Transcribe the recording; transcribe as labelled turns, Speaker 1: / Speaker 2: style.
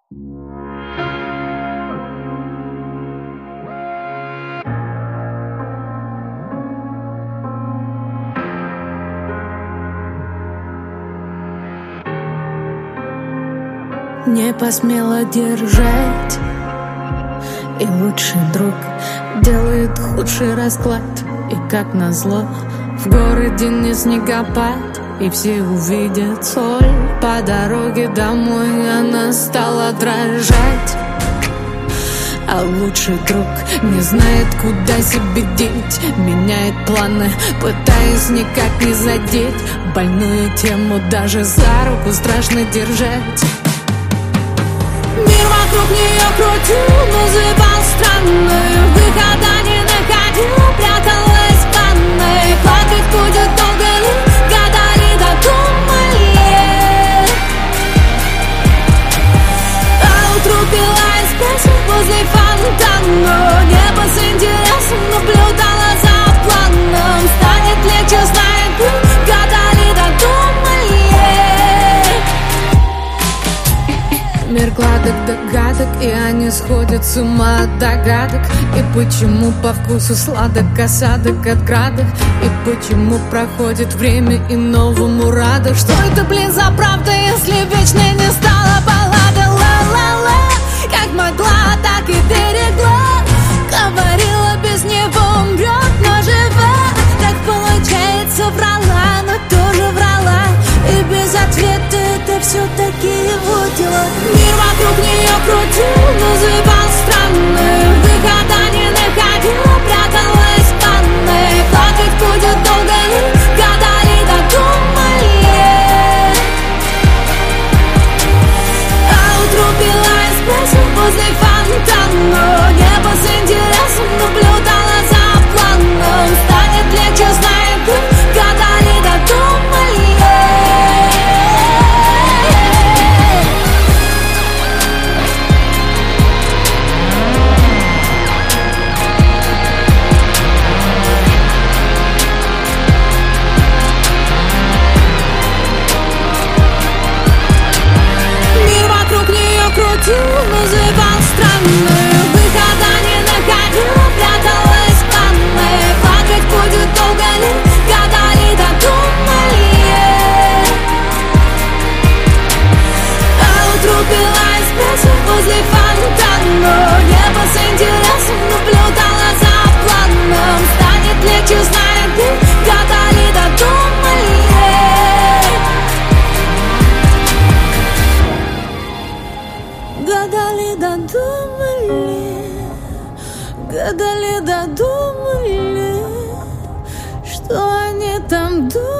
Speaker 1: Не посмела держать, и лучший друг делает худший расклад. И как назло, в городе не снегопад, и все увидят соль. По дороге домой она стала дрожать. А лучший друг не знает, куда себе деть, меняет планы, пытаясь никак не задеть. Больную тему даже за руку страшно держать. Мир вокруг нее крутил, называл странной, выхода не находил, пряталась в ванной. Плакать будет долго ли, гадали, додумали. А утру пила эспрессо возле фонтана, небо с интересом наблюдала за планом. Станет легче, знает бы, гадали, додумали. Мир гладок догадок, и они сходят с ума от догадок. И почему по вкусу сладок осадок от градов, и почему проходит время и новому рада. Что это, блин, за правда, если вечной не стала баллада? Ла-ла-ла, как могла, так и берегла. Говорила, без него умрет, но жива. Так получается, врала, но тоже врала. И без ответа это все-таки его дела. Мир вокруг нее крутил, называл странной, выхода не находила, пряталась в ванной. Плакать будет долго ли, гадали, додумали. А утру пила эспрессо возле фонтана, небо с интересом наблюдала за планом. Станет легче, знает бы, гадали, додумали. Называл странной, выхода не находила, пряталась в ванной. Плакать будет долго ли, гадали, додумали. А утру пила эспрессо возле фонтана, небо с интересом наблюдала за планом. Станет легче, знает бы, гадали, додумали. Гадали, додумали, гадали, додумали, что они там думали.